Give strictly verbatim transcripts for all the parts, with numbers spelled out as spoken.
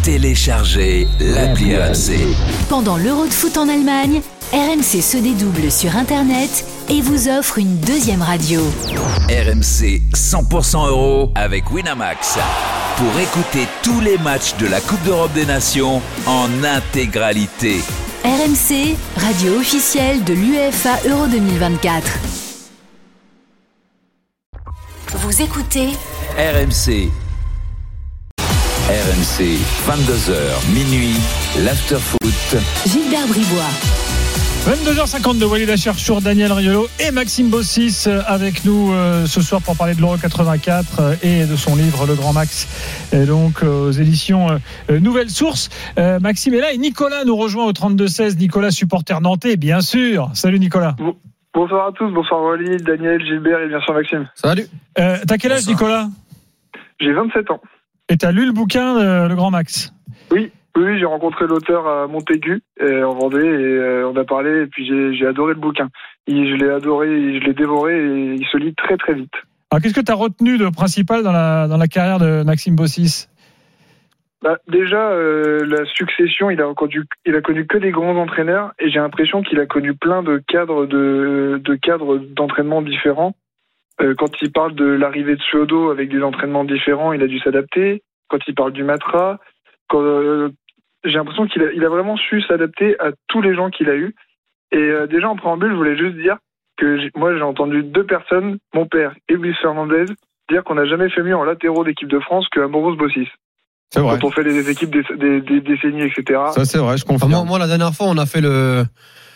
Téléchargez l'appli R M C. Pendant l'Euro de foot en Allemagne, R M C se dédouble sur Internet et vous offre une deuxième radio. R M C cent pour cent euro avec Winamax. Pour écouter tous les matchs de la Coupe d'Europe des Nations en intégralité. R M C, radio officielle de l'UEFA Euro deux mille vingt-quatre. Vous écoutez R M C. R M C, vingt-deux heures, minuit, l'after-foot. Gilbert Bribois. vingt-deux heures cinquante-deux, Walid Acharchour, Daniel Riolo et Maxime Bossis avec nous euh, ce soir pour parler de l'Euro quatre-vingt-quatre euh, et de son livre Le Grand Max, et donc euh, aux éditions euh, Nouvelle Source. Euh, Maxime est là et Nicolas nous rejoint au trente-deux seize. Nicolas, supporter nantais, bien sûr. Salut Nicolas. Bon, bonsoir à tous, bonsoir Walid, Daniel, Gilbert et bien sûr Maxime. Salut. Euh, t'as quel âge bonsoir. Nicolas ? J'ai vingt-sept ans. Et t'as lu le bouquin euh, Le Grand Max ? Oui. Oui, j'ai rencontré l'auteur à Montaigu, en Vendée, et euh, on a parlé, et puis j'ai, j'ai adoré le bouquin. Et je l'ai adoré, et je l'ai dévoré, et il se lit très très vite. Alors, qu'est-ce que tu as retenu de principal dans la, dans la carrière de Maxime Bossis ? Bah, déjà, euh, la succession, il a, connu, il a connu que des grands entraîneurs, et j'ai l'impression qu'il a connu plein de cadres, de, de cadres d'entraînement différents. Euh, quand il parle de l'arrivée de Suodo avec des entraînements différents, il a dû s'adapter. Quand il parle du Matra, quand... Euh, j'ai l'impression qu'il a, il a vraiment su s'adapter à tous les gens qu'il a eus. Et euh, déjà en préambule, je voulais juste dire que j'ai, moi j'ai entendu deux personnes, mon père et Luis Fernandez, dire qu'on n'a jamais fait mieux en latéraux d'équipe de France que Ambroise Bossis. C'est vrai. Quand on fait des équipes des, des, des décennies, et cetera. Ça c'est vrai, je confirme. Moi, moi la dernière fois, on a fait le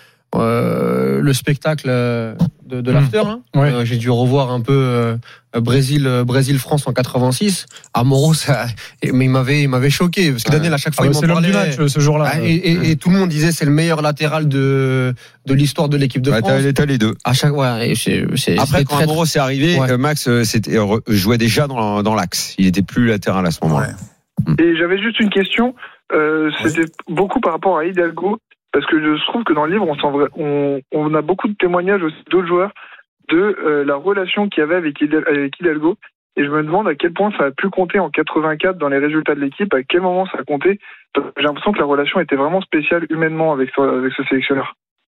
euh, le spectacle de, de l'after. Mmh. Hein. Ouais. Euh, j'ai dû revoir un peu euh, Brésil, euh, Brésil-France en quatre-vingt-six. Amoro, ça, mais il m'avait, il m'avait choqué parce que Daniel à chaque fois ah, il m'en c'est parlait. C'est l'homme du match ce jour-là. Et, et, et, et tout le monde disait c'est le meilleur latéral de de l'histoire de l'équipe de ouais, France. T'as, t'as les deux. À chaque ouais. C'est, c'est, Après quand Amoro s'est arrivé, ouais. Max c'était, jouait déjà dans dans l'axe. Il était plus latéral à ce moment-là. Ouais. Et j'avais juste une question. Euh, c'était oui. beaucoup par rapport à Hidalgo. Parce que je trouve que dans le livre, on, sent vrai, on, on a beaucoup de témoignages aussi d'autres joueurs de euh, la relation qu'il y avait avec, avec Hidalgo. Et je me demande à quel point ça a pu compter en quatre-vingt-quatre dans les résultats de l'équipe, à quel moment ça a compté. J'ai l'impression que la relation était vraiment spéciale humainement avec, avec ce sélectionneur.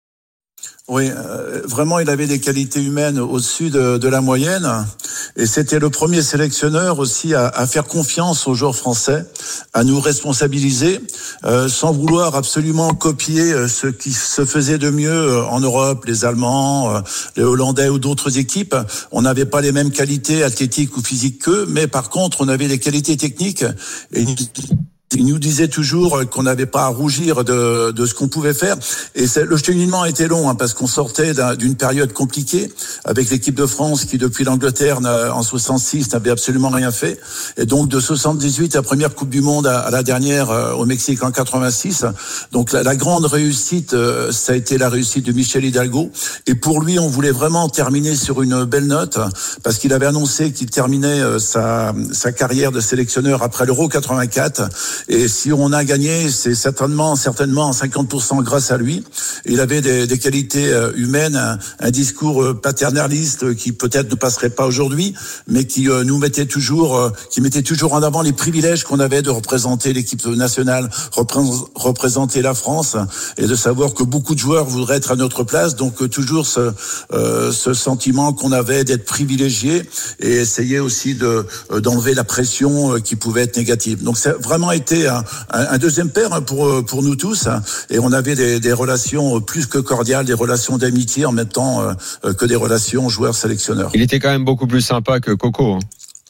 Oui, euh, vraiment, il avait des qualités humaines au-dessus de, de la moyenne. Et c'était le premier sélectionneur aussi à, à faire confiance aux joueurs français, à nous responsabiliser, euh, sans vouloir absolument copier euh, ce qui se faisait de mieux euh, en Europe, les Allemands, euh, les Hollandais ou d'autres équipes. On n'avait pas les mêmes qualités athlétiques ou physiques qu'eux, mais par contre, on avait des qualités techniques. Et il nous disait toujours qu'on n'avait pas à rougir de, de ce qu'on pouvait faire. Et c'est, le cheminement était long, hein, parce qu'on sortait d'une période compliquée avec l'équipe de France qui, depuis l'Angleterre, en soixante-six, n'avait absolument rien fait. Et donc, de soixante-dix-huit, la première Coupe du Monde à, à la dernière euh, au Mexique en quatre-vingt-six. Donc, la, la grande réussite, euh, ça a été la réussite de Michel Hidalgo. Et pour lui, on voulait vraiment terminer sur une belle note, parce qu'il avait annoncé qu'il terminait euh, sa, sa carrière de sélectionneur après l'Euro quatre-vingt-quatre. Et si on a gagné, c'est certainement, certainement cinquante pour cent grâce à lui. Il avait des, des qualités humaines, un, un discours paternaliste qui peut-être ne passerait pas aujourd'hui, mais qui euh, nous mettait toujours, euh, qui mettait toujours en avant les privilèges qu'on avait de représenter l'équipe nationale, repré- représenter la France, et de savoir que beaucoup de joueurs voudraient être à notre place. Donc euh, toujours ce, euh, ce sentiment qu'on avait d'être privilégié, et essayer aussi de euh, d'enlever la pression euh, qui pouvait être négative. Donc c'est vraiment été Un, un deuxième père pour pour nous tous, et on avait des, des relations plus que cordiales, des relations d'amitié en même temps euh, que des relations joueurs-sélectionneurs. Il était quand même beaucoup plus sympa que Coco. Hein.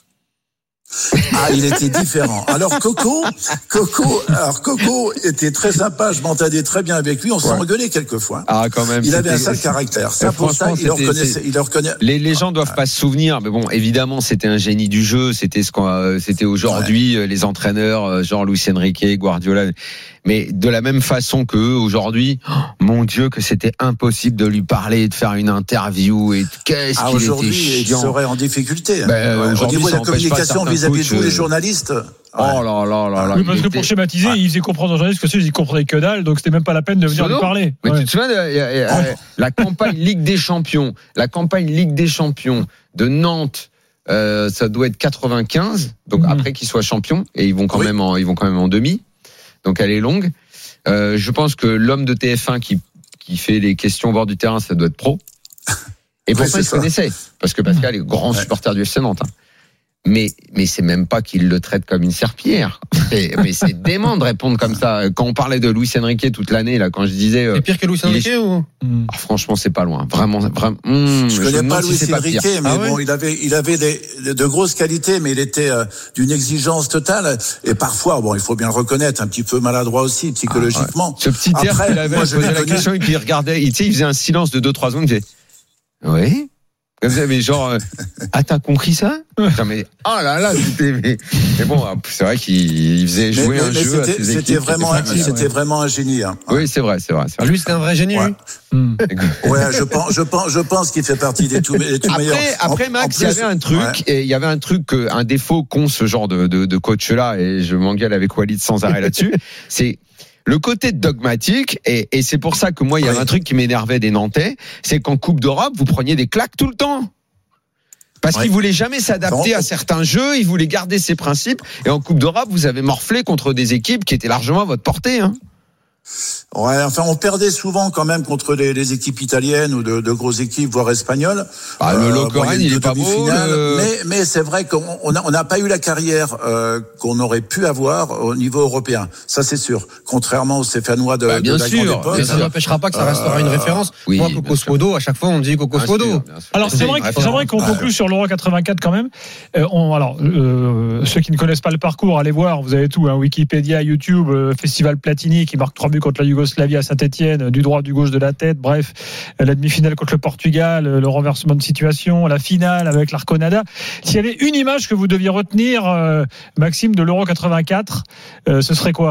Ah, il était différent. Alors Coco, Coco, alors Coco était très sympa. Je m'entendais très bien avec lui. On s'en ouais. engueulait quelquefois. Ah, quand même. Il avait un sale caractère. Ça, pour ça, il le reconnaissait. Il le reconnaît. Les, les gens doivent pas se souvenir, mais bon, évidemment, c'était un génie du jeu. C'était ce qu'on, c'était aujourd'hui ouais. les entraîneurs, genre Luis Enrique, Guardiola. Mais de la même façon que eux, aujourd'hui, oh, mon Dieu, que c'était impossible de lui parler, de faire une interview, et qu'est-ce ah, qu'il était chiant. Il serait en difficulté. Ben, ouais, aujourd'hui, au niveau de la communication vis-à-vis de tous les journalistes. Ouais. Oh là là là là. Oui, parce que pour schématiser, ouais. il faisait comprendre aux journalistes que ceux, ils comprenaient que dalle, donc c'était même pas la peine de venir lui parler. Mais ouais. tu te souviens de euh, euh, la campagne Ligue des Champions, la campagne Ligue des Champions de Nantes. Euh, ça doit être quatre-vingt-quinze, donc mmh. après qu'ils soient champions, et ils vont quand oui. même en, ils vont quand même en demi. donc elle est longue. Euh, je pense que l'homme de T F un qui qui fait les questions au bord du terrain, ça doit être pro. Et pourtant, oui, il se connaissait, parce que Pascal est grand ouais. supporter du F C Nantes. Hein. Mais, mais c'est même pas qu'il le traite comme une serpillière. Et, mais c'est dément de répondre comme ça. Quand on parlait de Luis Enrique toute l'année, là, quand je disais. C'est pire que Luis Enrique est... ou ah, franchement, c'est pas loin. Vraiment, vraiment. Mmh, je connais je pas Luis si Enrique, pas mais ah bon, ouais il avait, il avait des, de grosses qualités, mais il était euh, d'une exigence totale. Et parfois, bon, il faut bien le reconnaître, un petit peu maladroit aussi, psychologiquement. Ah, ouais. Ce petit air qu'il avait, il posait la question et puis il regardait, il, tu sais, il faisait un silence de deux trois secondes, il disait, oui. Mais genre, euh, ah, t'as compris ça? Genre, mais, oh là là, c'était, mais, mais bon, c'est vrai qu'il faisait jouer mais, mais, un mais jeu. C'était, à ses c'était vraiment, c'était, c'était ouais. vraiment un génie, hein. Oui, c'est vrai, c'est vrai. C'est vrai. Lui, c'était un vrai génie, ouais. lui. Mm. Ouais, je pense, je pense, je pense qu'il fait partie des tout, des tout après, meilleurs. Après, en, Max, en il y avait un truc, ouais. et il y avait un truc, un défaut qu'ont ce genre de, de, de coach-là, et je m'engueule avec Walid sans arrêt là-dessus, c'est, le côté dogmatique, et, et c'est pour ça que moi, il y avait oui. un truc qui m'énervait des Nantais, c'est qu'en Coupe d'Europe, vous preniez des claques tout le temps. Parce ouais. qu'il voulait jamais s'adapter à certains jeux, il voulait garder ses principes. Et en Coupe d'Europe, vous avez morflé contre des équipes qui étaient largement à votre portée. Hein. Ouais, enfin, on perdait souvent quand même contre les, les équipes italiennes ou de, de grosses équipes, voire espagnoles. Ah, le Locoren, euh, bon, il est pas beau. Le... Mais, mais c'est vrai qu'on n'a on a pas eu la carrière euh, qu'on aurait pu avoir au niveau européen. Ça, c'est sûr. Contrairement aux Stéphanois de, bah, bien de la sûr, grande époque. Mais ça n'empêchera pas que ça restera euh, une référence. Oui, moi, Coco Swodo, à chaque fois, on dit Coco Swodo. Alors, c'est vrai, c'est vrai qu'on conclut sur l'Euro quatre-vingt-quatre quand même. Euh, on, alors, euh, ceux qui ne connaissent pas le parcours, allez voir. Vous avez tout, hein, Wikipédia, YouTube, euh, Festival Platini qui marque trois buts contre la Yougoslavie à Saint-Etienne, du droit, du gauche, de la tête, bref, la demi-finale contre le Portugal, le renversement de situation, la finale avec l'Arconada. S'il y avait une image que vous deviez retenir, euh, Maxime, de l'Euro quatre-vingt-quatre, euh, ce serait quoi ?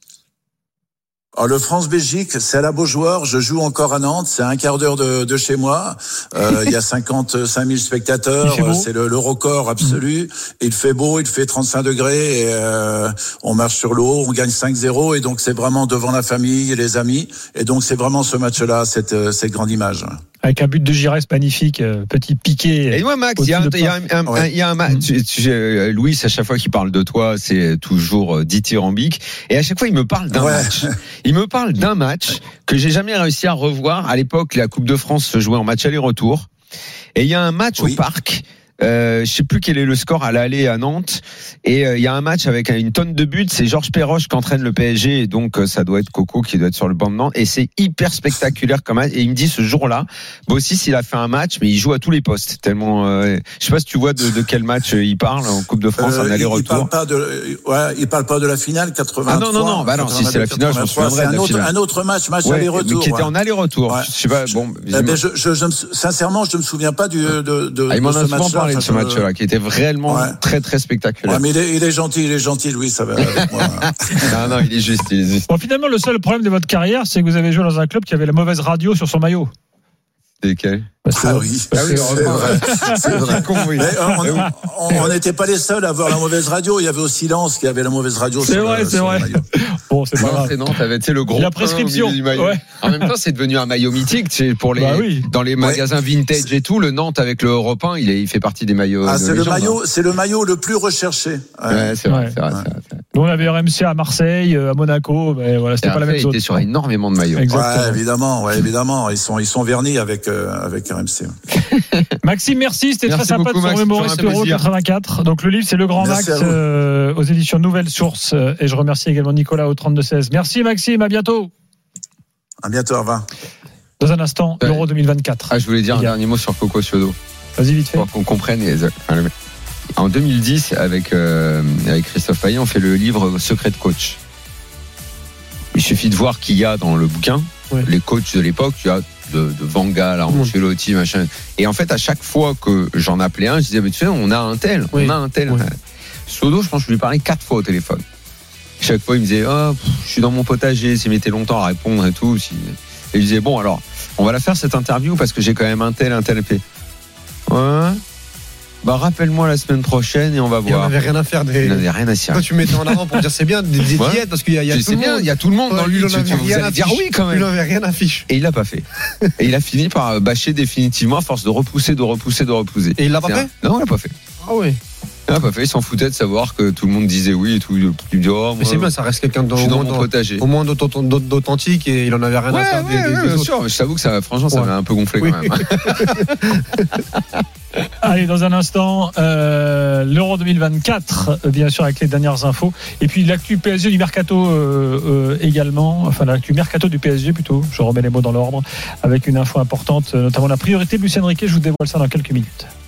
Alors, le France-Belgique, c'est à la Beaujoire. Je joue encore à Nantes. C'est à un quart d'heure de, de chez moi. Euh, il y a cinquante-cinq mille spectateurs. C'est le, le record absolu. Mmh. Il fait beau, il fait trente-cinq degrés. Et, euh, on marche sur l'eau, on gagne cinq zéro. Et donc, c'est vraiment devant la famille et les amis. Et donc, c'est vraiment ce match-là, cette, cette grande image. Avec un but de Giresse magnifique, petit piqué. Et moi, Max, il y a un, il y a un, un, ouais. il y a un match. Mmh. Louis, à chaque fois qu'il parle de toi, c'est toujours dithyrambique. Et à chaque fois, il me parle d'un ouais. match. Il me parle d'un match que j'ai jamais réussi à revoir. À l'époque, la Coupe de France se jouait en match aller-retour. Et il y a un match oui. au parc. Euh, je sais plus quel est le score à l'aller à Nantes. Et euh, il y a un match avec une tonne de buts. C'est Georges Perroche qui entraîne le P S G. Et donc, euh, ça doit être Coco qui doit être sur le banc de Nantes. Et c'est hyper spectaculaire comme match. Et il me dit ce jour-là, Bossis, il a fait un match, mais il joue à tous les postes. Tellement, euh, je sais pas si tu vois de, de quel match il parle en Coupe de France, euh, en aller-retour. Il parle pas de, ouais, il parle pas de la finale quatre-vingt-trois. Ah non, non, non, bah non, si c'est la finale, je me souviendrai de la autre, finale. Un autre match, match ouais, aller-retour. Qui était en aller-retour. Ouais. Je sais pas, bon. Eh ben, je, je, je, sincèrement, je me souviens pas du, de, de, ah, il m'en a souvent parlé de ce match-là, qui était vraiment ouais. très très spectaculaire. Ouais, mais il est, il est gentil, il est gentil, Louis, ça va avec moi. non, non, il est juste, il est juste. Bon, finalement, le seul problème de votre carrière, c'est que vous avez joué dans un club qui avait la mauvaise radio sur son maillot. C'est quel ? Ah oui, ah oui, c'est vrai. C'est vrai. Mais on n'était pas les seuls à avoir la mauvaise radio. Il y avait au Silence qui avait la mauvaise radio. C'est vrai, c'est vrai. Bon, c'est pas grave. Non, t'avais, tu sais, le gros. La prescription. Du maillot. Ouais. En même temps, c'est devenu un maillot mythique. Tu sais, pour les, bah oui. dans les magasins ouais. vintage et tout, le Nantes avec le Europe un, il, est, il fait partie des maillots. Ah, de c'est légende, le maillot, hein. c'est le maillot le plus recherché. Ouais, ouais c'est vrai, ouais. c'est vrai, ouais. c'est vrai. Nous, on avait R M C à Marseille, à Monaco, mais voilà, c'était et pas la même chose. Il était sur énormément de maillots. Exactement. Ouais, évidemment, ouais, évidemment. Ils sont, ils sont vernis avec, euh, avec R M C. Maxime, merci. C'était merci très sympa beaucoup, de se remémorer cet Euro quatre-vingt-quatre. Donc, le livre, c'est Le Grand merci Max euh, aux éditions Nouvelles Sources. Et je remercie également Nicolas au trente-deux seize. Merci, Maxime. À bientôt. À bientôt. Au revoir. Dans un instant, ouais. l'Euro deux mille vingt-quatre. Ah, je voulais dire un dernier mot sur Coco Ciodo. Vas-y, vite fait. Pour qu'on comprenne. Enfin, en deux mille dix, avec, euh, avec Christophe Payet, on fait le livre Secret de coach. Il suffit de voir qui y a dans le bouquin. Ouais. Les coachs de l'époque, tu as de, de Van Gaal, Ancelotti, machin. Et en fait, à chaque fois que j'en appelais un, je disais, mais tu sais, on a un tel, oui. on a un tel. Oui. Sodo, je pense que je lui parlais quatre fois au téléphone. Chaque fois, il me disait, oh, pff, je suis dans mon potager, s'il mettait longtemps à répondre et tout. Et je disais, bon, alors, on va la faire cette interview parce que j'ai quand même un tel, un tel. Et ouais. Bah, rappelle-moi la semaine prochaine et on va voir. Il n'avait rien à faire des. Il n'avait rien à faire. Toi, tu mettais en avant pour dire c'est bien, des, des ouais. diètes, parce qu'il y a, il y a tout le monde. Il y a tout le monde dans lui. Tu, tu, vous allez dire oui quand même. Il n'avait rien à fiche. Et il l'a pas fait. Et il a fini par bâcher définitivement à force de repousser, de repousser, de repousser. Et il l'a pas fait? Non, il l'a pas fait. Ah oui. Ah, pas fait, il s'en foutait de savoir que tout le monde disait oui et tout. Tu dis, oh, mais c'est bien, ça reste quelqu'un de, je suis au, dans moins mon potager. au moins d'authentique et il en avait rien ouais, à faire ouais, des, des, ouais, des bien autres. sûr, mais je t'avoue que ça, franchement, ça ouais. m'a un peu gonflé oui. quand même. Allez, dans un instant, euh, l'Euro deux mille vingt-quatre, euh, bien sûr, avec les dernières infos. Et puis l'actu P S G du Mercato euh, euh, également, enfin l'actu Mercato du P S G plutôt, je remets les mots dans l'ordre, avec une info importante, notamment la priorité de Luis Enrique, je vous dévoile ça dans quelques minutes.